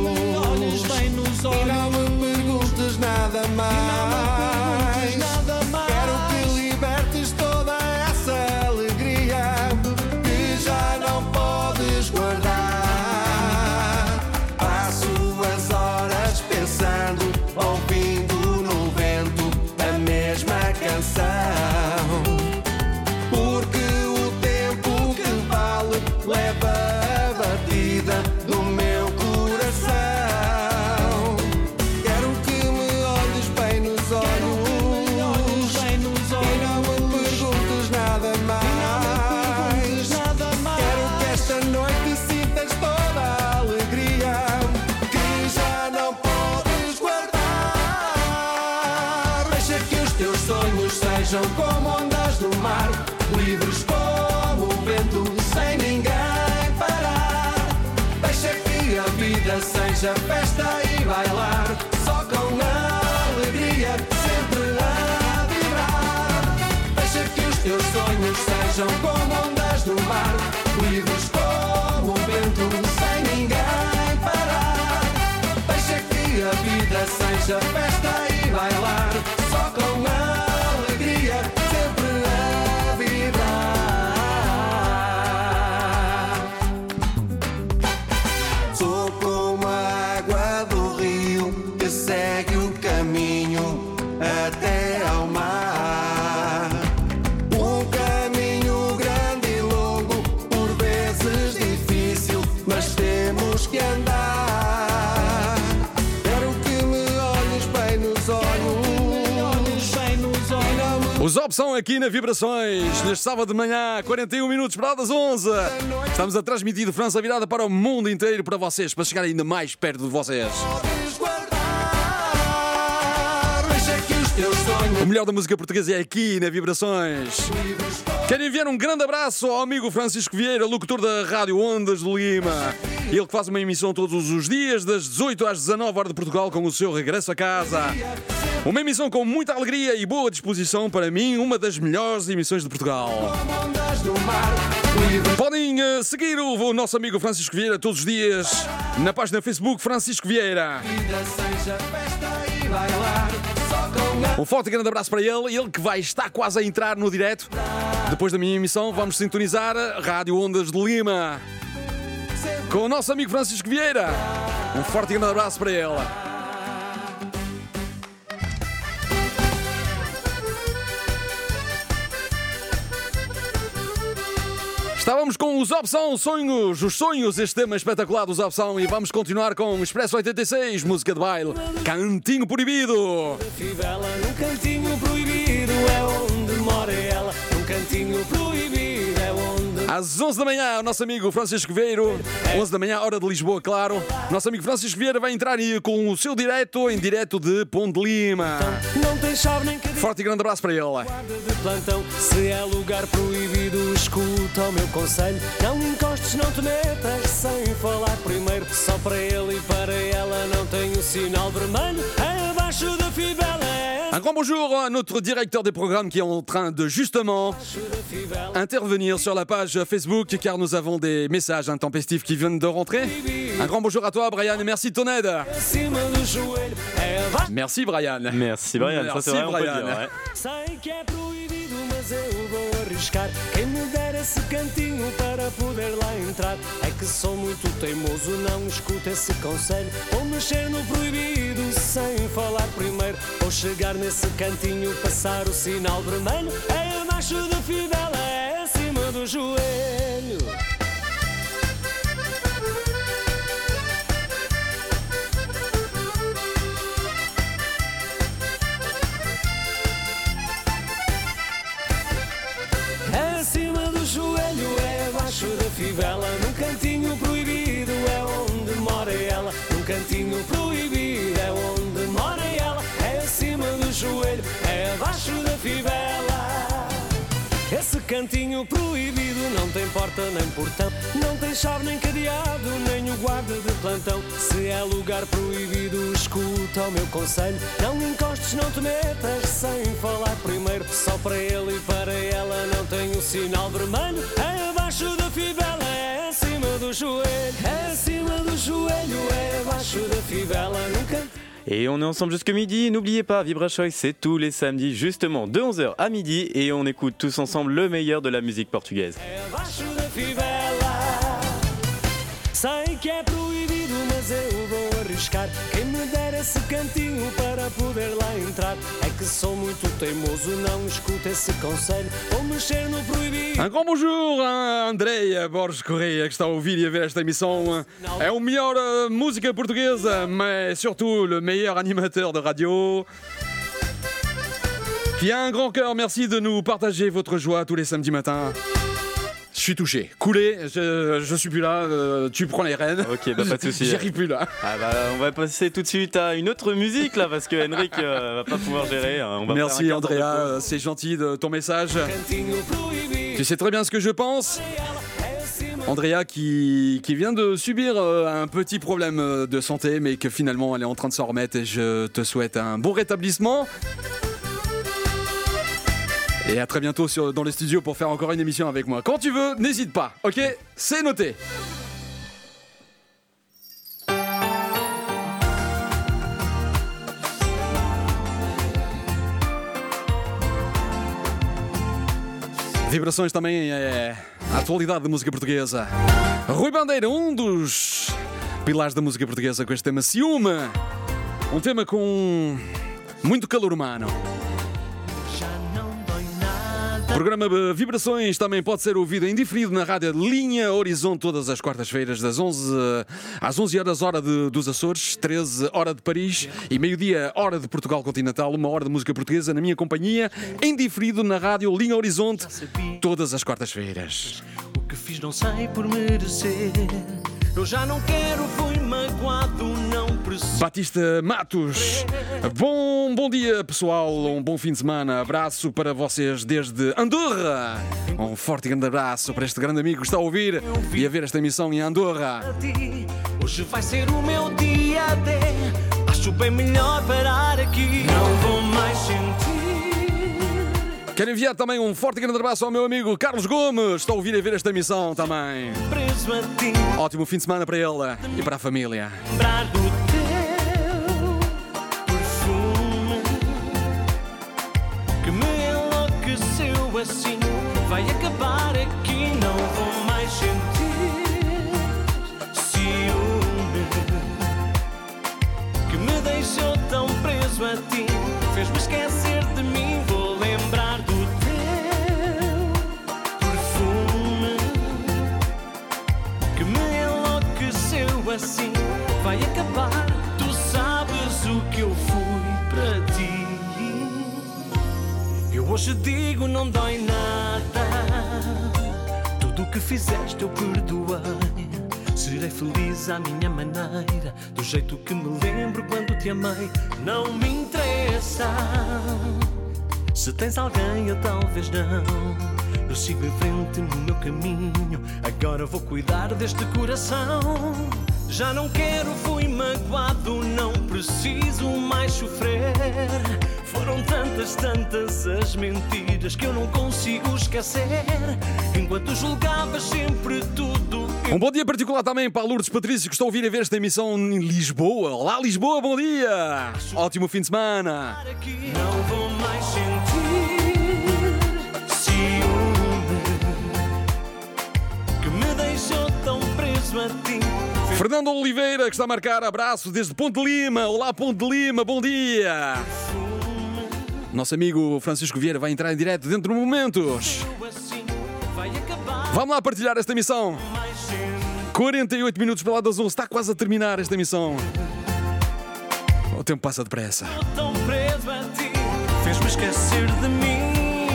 e não me perguntes nada mais. Quero que libertes toda essa alegria que já não podes guardar. Passo as horas pensando, ouvindo no vento a mesma canção, porque o tempo que vale leva do meu coração. Quero que me olhes bem nos olhos, e não me perguntes nada mais. Quero que esta noite sintas toda a alegria que já não podes guardar. Deixa que os teus sonhos sejam como ondas do mar, livres como o vento, sem ninguém parar. Que a vida seja festa e bailar, só com alegria, sempre a vibrar. Deixa que os teus sonhos sejam como ondas do mar, livres como o vento, sem ninguém parar. Deixa que a vida seja festa e bailar, só com alegria, sempre a vibrar. Sou como a água do rio que segue o caminho até ao mar. Um caminho grande e longo, por vezes difícil, mas temos que andar. Quero que me olhes bem nos olhos. Os Opção aqui na Vibrações, neste sábado de manhã, 41 minutos para das 11. Estamos a transmitir de França virada para o mundo inteiro para vocês, para chegar ainda mais perto de vocês. O melhor da música portuguesa é aqui na Vibrações. Quero enviar um grande abraço ao amigo Francisco Vieira, locutor da Rádio Ondas de Lima. Ele que faz uma emissão todos os dias, das 18 às 19 horas de Portugal, com o seu regresso a casa. Uma emissão com muita alegria e boa disposição, para mim, uma das melhores emissões de Portugal. Podem seguir o nosso amigo Francisco Vieira todos os dias na página Facebook Francisco Vieira. Um forte e grande abraço para ele que vai estar quase a entrar no direto. Depois da minha emissão vamos sintonizar a Rádio Ondas de Lima com o nosso amigo Francisco Vieira. Um forte e grande abraço para ele. Estávamos com os Opção Sonhos, os sonhos, este tema espetacular dos Opção, e vamos continuar com Expresso 86, música de baile, Cantinho Proibido. Fivela num cantinho proibido é onde mora ela, num cantinho proibido é onde... Às 11 da manhã, o nosso amigo Francisco Vieira, 11 da manhã, hora de Lisboa, claro. O nosso amigo Francisco Vieira vai entrar aí com o seu direto, em direto de Ponte de Lima. Não tem chave nem cadinho. Forte e grande abraço para ele. Guarda de plantão, se é lugar proibido, escuta o meu conselho. Não encostes, não te metas, sem falar primeiro. Só para ele e para ela não tem o sinal vermelho. É abaixo da fivela. Un grand bonjour à notre directeur des programmes qui est en train de justement intervenir sur la page Facebook, car nous avons des messages intempestifs qui viennent de rentrer. Un grand bonjour à toi, Brian, et merci de ton aide. Merci, Brian. Merci, Brian. Merci, ça, c'est vrai, on peut Brian. le dire, ouais. Sei que é proibido, mas eu vou arriscar. Quem me der esse cantinho para poder lá entrar. É que sou muito teimoso, não escuto esse conselho. Vou mexer no proibido sem falar primeiro. Vou chegar nesse cantinho, passar o sinal vermelho. É abaixo da fivela, é acima do joelho. Acima do joelho é abaixo da fivela. Num cantinho proibido é onde mora ela. Num cantinho proibido é onde mora ela. É acima do joelho, é abaixo da fivela. Esse cantinho proibido não tem porta nem portão. Não tem chave nem cadeado, nem o guarda de plantão. Se é lugar proibido, escuta o meu conselho. Não encostes, não te metas, sem falar primeiro. Só para ele e para ela não tem o sinal vermelho. É abaixo da fivela, é acima do joelho. É acima do joelho, é abaixo da fivela. Nunca... Et on est ensemble jusque midi. N'oubliez pas, Vibra Choice, c'est tous les samedis, justement, de 11h à midi. Et on écoute tous ensemble le meilleur de la musique portugaise. É abaixo da fivela. Sei que é proibido, mas eu vou arriscar. Quem me der esse cantinho para poder lá entrar. É que sou muito teimoso, não escuto esse conselho. Vou mexer no proibido. Un grand bonjour à Andreia Borges Correia, que está a ouvir e a ver esta emissão. É o melhor música portuguesa, mais surtout le meilleur animateur de radio. Qui a un grand cœur, merci de nous partager votre joie tous les samedis matins. Je suis touché, coulé, je suis plus là, tu prends les rênes. Ok, bah pas de soucis. J'y arrive plus là. Ah bah, on va passer tout de suite à une autre musique là, parce que Henrik va pas pouvoir gérer. On va Merci faire un quart d'heure de Andrea, pause. c'est gentil de ton message. Cantinho proibido. Tu sais très bien ce que je pense. Andrea qui vient de subir un petit problème de santé, mais que finalement elle est en train de s'en remettre, et je te souhaite un bon rétablissement. Et à très bientôt dans les studios pour faire encore une émission avec moi. Quand tu veux, n'hésite pas, ok? C'est noté. Vibrações também é a atualidade da música portuguesa. Rui Bandeira, um dos pilares da música portuguesa, com este tema Ciúme. Um tema com muito calor humano. O programa Vibrações também pode ser ouvido em diferido na rádio Linha Horizonte todas as quartas-feiras das 11 às 11 horas, hora dos Açores, 13 hora de Paris e meio-dia, hora de Portugal Continental, uma hora de música portuguesa na minha companhia, em diferido na rádio Linha Horizonte todas as quartas-feiras. O que fiz não sei por merecer. Eu já não quero, fui magoado, não preciso. Batista Matos. Bom dia, pessoal. Um bom fim de semana. Abraço para vocês desde Andorra. Um forte e grande abraço para este grande amigo que está a ouvir e a ver esta emissão em Andorra. Hoje vai ser o meu dia D. Acho bem melhor parar aqui. Não vou mais sentir. Quero enviar também um forte e grande abraço ao meu amigo Carlos Gomes. Está a ouvir e a ver esta emissão também. Preso a ti. Ótimo fim de semana para ele e para a família. Lembrar do teu perfume que me enlouqueceu assim. Vai acabar aqui, não vou mais sentir ciúme que me deixou tão preso a ti. Fez-me esquecer de mim. Vou lembrar do teu perfume que me enlouqueceu assim. Vai acabar, tu sabes o que eu fui para ti. Eu hoje digo, não dói nada. Tudo o que fizeste eu perdoei. Serei feliz à minha maneira, do jeito que me lembro quando te amei. Não me interessa se tens alguém ou talvez não. Eu sigo em frente no meu caminho. Agora vou cuidar deste coração. Já não quero, fui magoado. Não preciso mais sofrer. Foram tantas as mentiras que eu não consigo esquecer. Enquanto julgavas sempre tudo. Um bom dia particular também para a Lourdes Patrício, que está a ouvir a ver esta emissão em Lisboa. Olá, Lisboa, bom dia! Ótimo fim de semana! Não vou mais sentir ciúme que me deixou tão preso a ti. Fernando Oliveira, que está a marcar abraço desde Ponte de Lima. Olá, Ponte de Lima, bom dia! Nosso amigo Francisco Vieira vai entrar em direto dentro de momentos. Vamos lá partilhar esta emissão. 48 minutos para lá das 11. Está quase a terminar esta emissão. O tempo passa depressa. Tão preso a ti, fez-me esquecer de mim.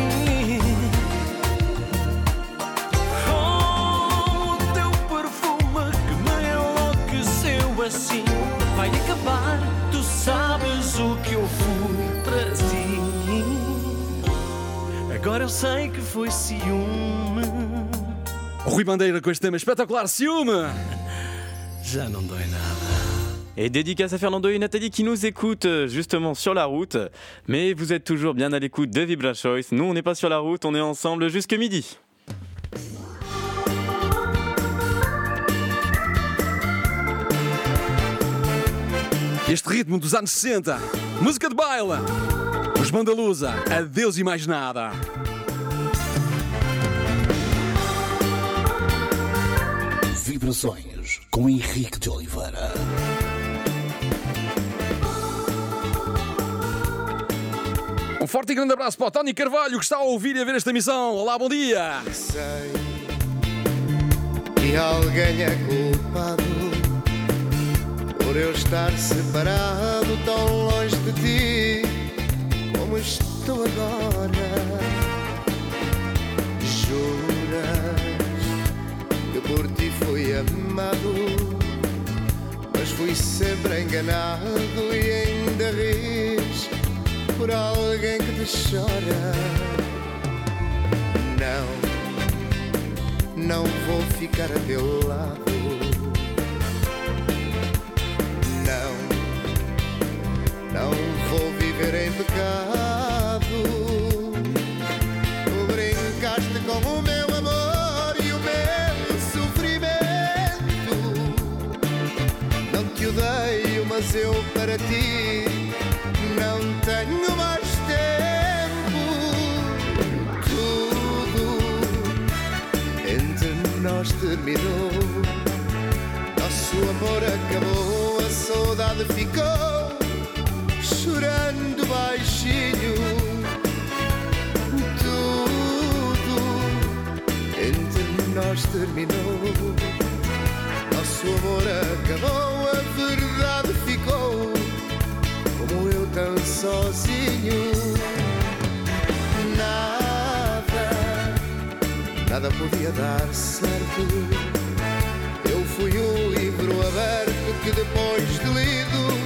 Oh, o teu perfume que me enlouqueceu assim. Vai acabar, tu sabes o que eu fui para ti. Agora eu sei que foi ciúme. Rui Bandeira com este tema espetacular, ciúme. Já não dói nada. Et dédicace à Fernando et Nathalie qui nous écoutent justement sur la route. Mais vous êtes toujours bien à l'écoute de Vibra Choice. Nous, on n'est pas sur la route, on est ensemble jusque midi. Este ritmo dos anos 60, música de baile, os Bandalusa, adeus e mais nada. Vibrações com Henrique de Oliveira. Um forte e grande abraço para o Tony Carvalho, que está a ouvir e a ver esta emissão. Olá, bom dia. Sei que alguém é culpado por eu estar separado tão longe de ti, como estou agora. Juras que por ti fui amado, mas fui sempre enganado e ainda ris por alguém que te chora. Não vou ficar a teu lado. Não vou viver em pecado. Tu brincaste com o meu amor e o meu sofrimento. Não te odeio, mas eu para ti não tenho mais tempo. Tudo entre nós terminou. Nosso amor acabou, a saudade ficou chorando baixinho. Tudo entre nós terminou. Nosso amor acabou, a verdade ficou como eu tão sozinho. Nada podia dar certo. Eu fui um livro aberto que depois de lido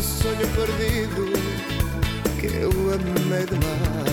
sonho perdido que eu amei demais.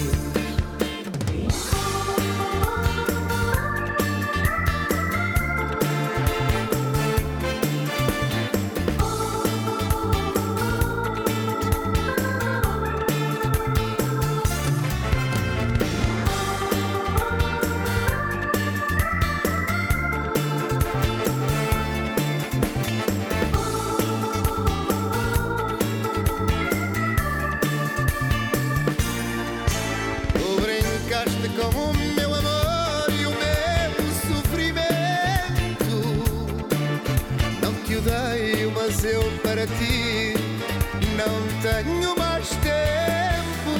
Para ti não tenho mais tempo.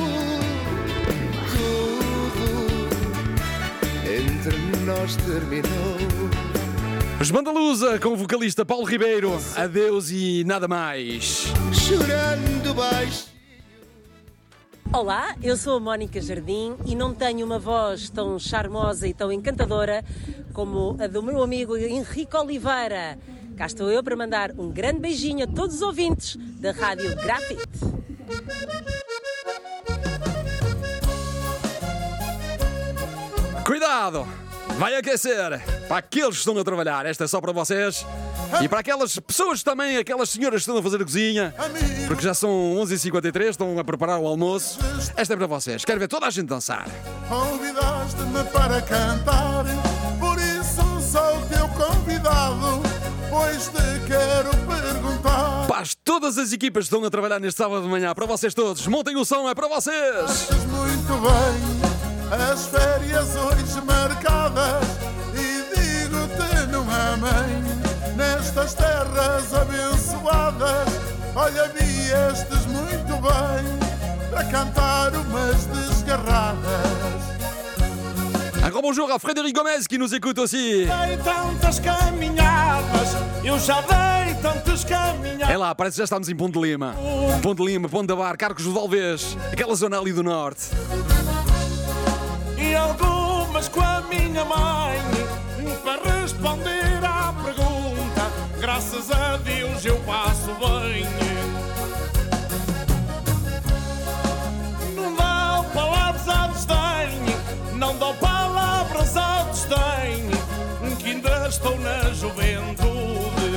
Tudo entre nós terminou. Esbandalusa com o vocalista Paulo Ribeiro. Adeus e nada mais. Chorando baixo. Olá, eu sou a Mónica Jardim e não tenho uma voz tão charmosa e tão encantadora como a do meu amigo Henrique Oliveira. Cá estou eu para mandar um grande beijinho a todos os ouvintes da Rádio Grafite. Cuidado! Vai aquecer para aqueles que estão a trabalhar. Esta é só para vocês. E para aquelas pessoas também, aquelas senhoras que estão a fazer a cozinha, porque já são 11h53, estão a preparar o almoço. Esta é para vocês. Quero ver toda a gente dançar. Convidaste-me para cantar, por isso sou teu convidado, pois te quero perguntar. Paz, todas as equipas que estão a trabalhar neste sábado de manhã, para vocês todos. Montem o som, é para vocês. Achas muito bem as férias hoje marcadas e digo-te não amei. Nestas terras abençoadas, olha, viestes muito bem para cantar umas desgarradas. Un bonjour à Frédéric Gomez qui nous écoute aussi. Dei tantas caminhadas, eu já dei tantas caminhadas. É lá, parece que já estamos em Ponte de Lima. Ponte de Lima, Ponte da Bar, Carcos do Valvez, aquela zona ali do norte. E algumas com a minha mãe, para responder à pergunta, graças a Deus eu passo bem. Não dá palavras a desdém, não dou palavras a desdém, que ainda estou na juventude.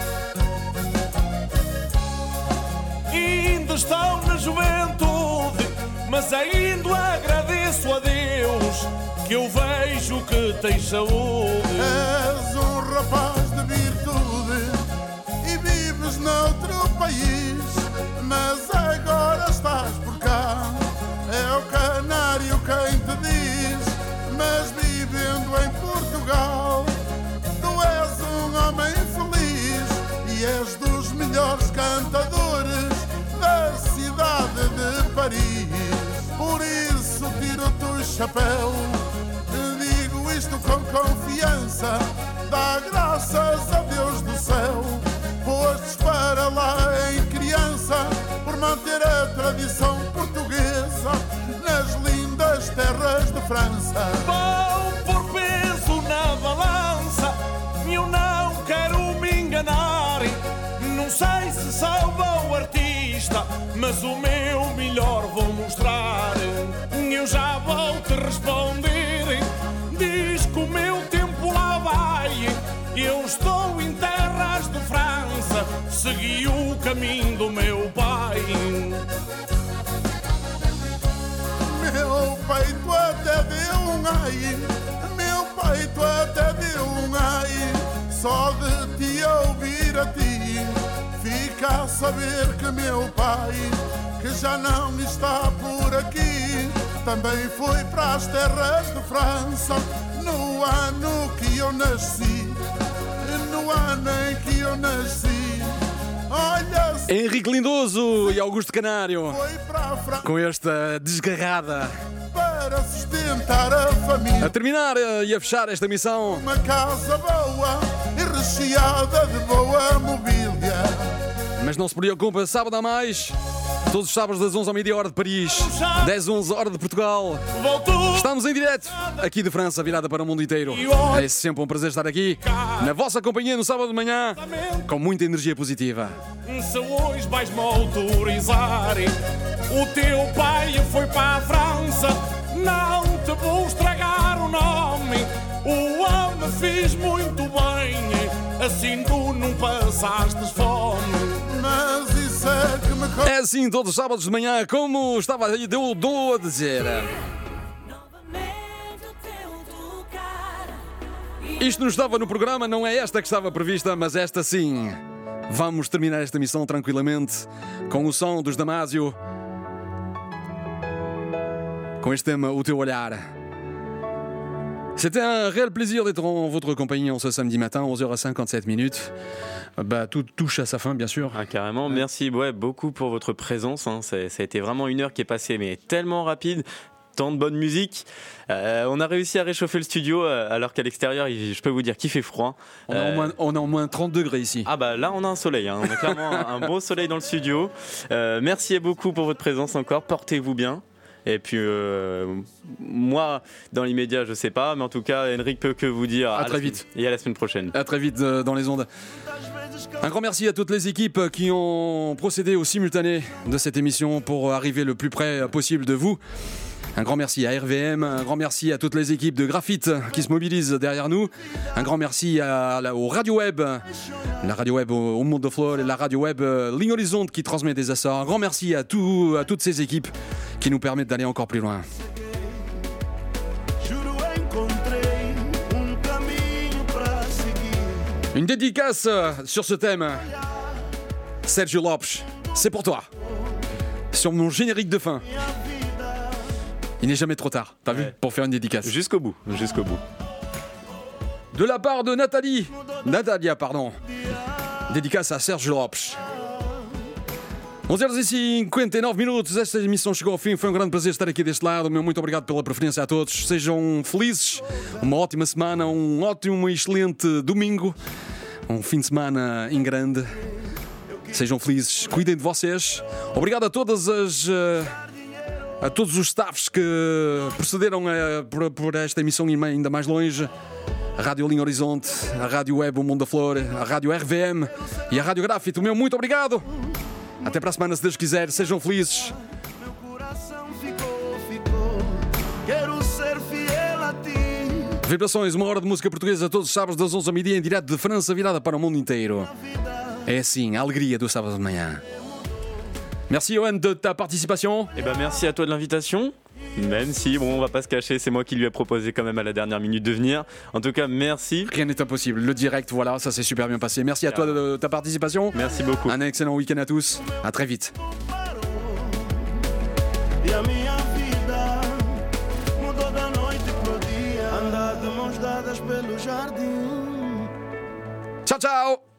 Ainda estou na juventude, mas ainda agradeço a Deus que eu vejo que tens saúde. És um rapaz de virtude e vives noutro país, mas agora estás por cá. É o canário quem te diz, mas vivendo em Portugal, tu és um homem feliz e és dos melhores cantadores da cidade de Paris. Por isso tiro-te o chapéu, digo isto com confiança, dá graças a Deus do céu, postes para lá em criança, por manter a tradição portuguesa nas lindas terras de França. Vão por peso na balança, eu não quero me enganar. Não sei se sou bom artista, mas o meu melhor vou mostrar. Eu já vou te responder, diz que o meu tempo lá vai. Eu estou em terras de França, segui o caminho do meu pai. Meu peito até deu um ai, meu peito até deu um ai, só de te ouvir a ti, fica a saber que meu pai, que já não está por aqui, também foi para as terras de França, no ano que eu nasci, no ano em que eu nasci. Olha, Henrique Lindoso e Augusto Canário com esta desgarrada para sustentar a família, a terminar e a fechar esta missão. Uma casa boa e recheada de boa mobília, Mas não se preocupe, sábado a mais. Todos os sábados das 11 ao meio-dia, hora de Paris. 10, 11, hora de Portugal. Estamos em direto, aqui de França, virada para o mundo inteiro. É sempre um prazer estar aqui, na vossa companhia, no sábado de manhã, com muita energia positiva. Se hoje vais-me autorizar, o teu pai foi para a França, não te vou estragar o nome. O homem fez muito bem, assim tu não passaste fome. Mas isso é que me É assim todos os sábados de manhã, como estava aí, dou a dizer. Isto não estava no programa, não é esta que estava prevista, mas esta sim. Vamos terminar esta missão tranquilamente com o som dos Damásio. Com este tema, O Teu Olhar. C'était un réel plaisir d'être en votre compagnie en ce samedi matin, 11h57. Bah, tout touche à sa fin, bien sûr. Ah, carrément, merci beaucoup pour votre présence. Hein. Ça a été vraiment une heure qui est passée, mais tellement rapide. Tant de bonne musique. On a réussi à réchauffer le studio alors qu'à l'extérieur, je peux vous dire qu'il fait froid. On est en moins 30 degrés ici. Ah bah là, on a un soleil. Hein. On a clairement un beau soleil dans le studio. Merci beaucoup pour votre présence encore. Portez-vous bien. Et puis moi, dans l'immédiat, je sais pas, mais en tout cas, Henrik peut que vous dire à très vite et à la semaine prochaine. À très vite dans les ondes. Un grand merci à toutes les équipes qui ont procédé au simultané de cette émission pour arriver le plus près possible de vous. Un grand merci à RVM, un grand merci à toutes les équipes de Graphite qui se mobilisent derrière nous. Un grand merci aux Radio Web, la Radio Web au Monde de Flore et la Radio Web Ligne Horizonte qui transmet des Açores. Un grand merci à toutes ces équipes qui nous permettent d'aller encore plus loin. Une dédicace sur ce thème. Sergio Lopes, c'est pour toi. Sur mon générique de fin. Il n'est jamais trop tard, t'as vu, pour faire une dédicace. Jusqu'au bout. De la part de Natalia, dédicace a Sergio Lopes. 11h59, esta emissão chegou ao fim, foi um grande prazer estar aqui deste lado, meu muito obrigado pela preferência a todos, sejam felizes, uma ótima semana, um ótimo e excelente domingo, um fim de semana em grande, sejam felizes, cuidem de vocês, obrigado a todos os staffs que procederam por esta emissão e ainda mais longe, a Rádio Linha Horizonte, a Rádio Web O Mundo da Flor, a Rádio RVM e a Rádio Graphite, o meu muito obrigado. Até para a semana, se Deus quiser. Sejam felizes. Vibrações, uma hora de música portuguesa todos os sábados das 11 ao meio-dia em direto de França, virada para o mundo inteiro. É assim, a alegria do sábado de manhã. Merci Johan de ta participation. Eh ben merci à toi de l'invitation. Même si, on va pas se cacher, c'est moi qui lui ai proposé quand même à la dernière minute de venir. En tout cas, merci. Rien n'est impossible. Le direct, voilà, ça s'est super bien passé. Merci à toi de ta participation. Merci beaucoup. Un excellent week-end à tous. À très vite. Ciao, ciao.